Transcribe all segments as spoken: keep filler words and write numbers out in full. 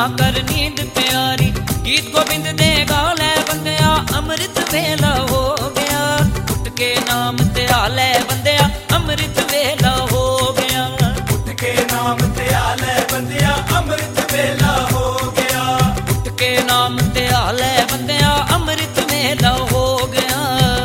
कर नींद प्यारी। गीत गोबिंद दे गा लै बंदिया अमृत वेला हो गया। उठ के नाम ते आ लै बंदिया अमृत वेला हो गया। उठ के नाम ते आ लै बंदिया अमृत वेला हो गया। उठ के नाम ते आ लै बंदिया अमृत वेला हो गया।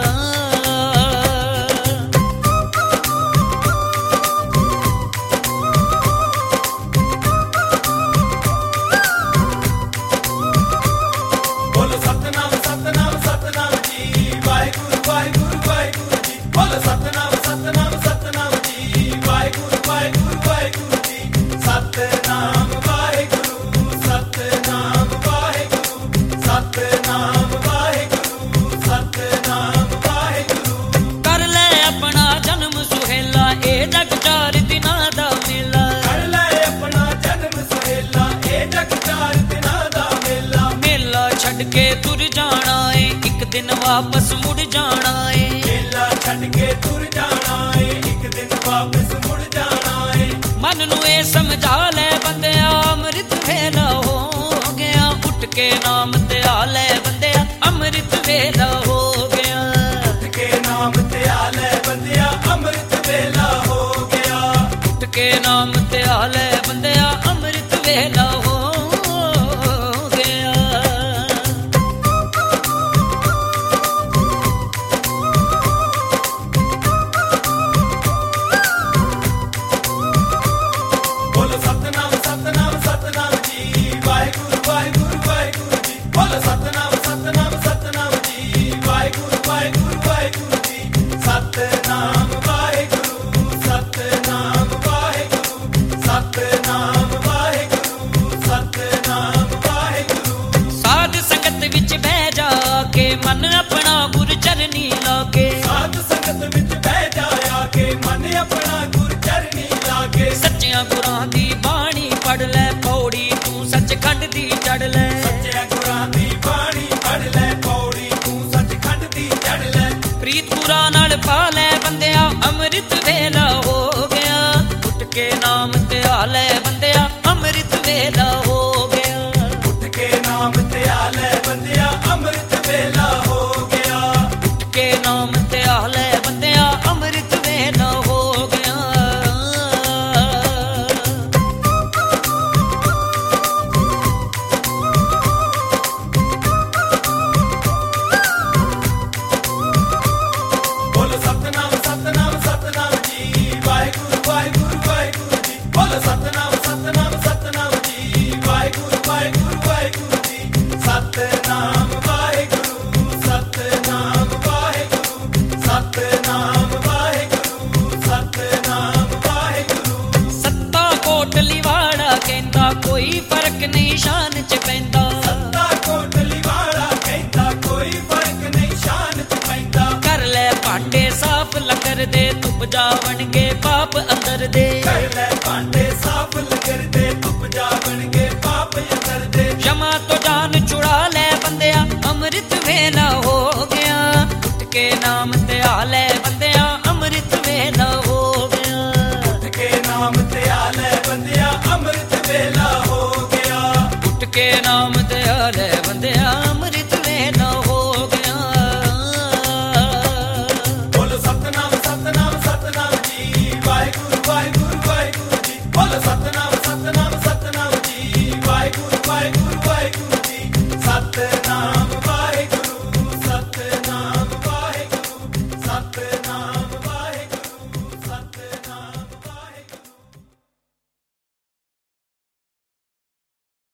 बोलो सतनाम सतनाम सतनाम जी वाहिगुरु वाहिगुरु वाहिगुरु जी। बोलो सतनाम सतनाम सतनाम जी वाहिगुरु वाहिगुरु वाहिगुरु जी। सतनाम वाहिगुरु सतनाम वाहिगुरु सतनाम वाहिगुरु सतनाम वाहिगुरु। कर ले अपना जन्म सुहेला ए जग चार दिना दा मेला। कर ले अपना जन्म सुहेला ए जग चार दिना दा मेला। मेला छड़ के तुर जाना है एक दिन वापस मुड़ जाना है। मेला छड़ के तुर जाना है एक दिन वापस मुड़ जाना है। मन नू ए समझा ले बंदिया अमृत वेला हो गया। उठ के नाम ते आ ले बंदिया अमृत वेला हो गया। उठ के नाम ते आ लै बंदिया अमृत वेला हो गया। उठ के नाम ते आ ले बंदिया अमृत वेला हो गया। बोलो सतनाम सतनाम सतनाम जी वाहिगुरु वाहिगुरु वाहिगुरु जी। बोलो सतनाम सतनाम सतनाम जी वाहिगुरु वाहिगुरु वाहिगुरु जी। सतनाम वाहिगुरु सतनाम वाहिगुरु सतनाम वाहिगुरु सतनाम वाहिगुरु। साध संगत विच बह जा के मन अपना गुर चरनी लागे। साध संगत विच बह जाया के मन अपना गुर चरनी लागे। सच्चियां गुरां दी बाणी पढ़ ले पौड़ी तू सचखंड दी चढ़ ले। सच्चे गुरां दी बाणी पढ़ लै पौड़ी तू सचखंड दी चढ़ लै। प्रीत गुरा नाल पा ले बंदिया अमृत वेला हो गया। उठ के नाम ते आ ले बंदिया अमृत वेला हो गया। उठ के नाम ते आ लै बंदिया अमृत वेला हो गया। उठ के नाम ते आ ले बंदिया अमृत वेला हो गया। बोलो सतनाम सतनाम सतनाम जी वाहिगुरु वाहिगुरु वाहिगुरु जी। बोलो सतनाम सतनाम सतनाम जी वाहिगुरु वाहिगुरु वाहिगुरु जी। सतनाम वाहिगुरु सतनाम वाहिगुरु सतनाम वाहिगुरु सतनाम वाहिगुरु। सत्ता कोटली वाड़ा कहंदा कोई फर्क नहीं शान च पैंदा। सत्ता कोटली वाला कहता कोई फर्क नहीं शान च पैंदा। कर ले भांडे साफ लकर दे तुप जावणगे पाप अंदर दे। कर लै भांडे साफ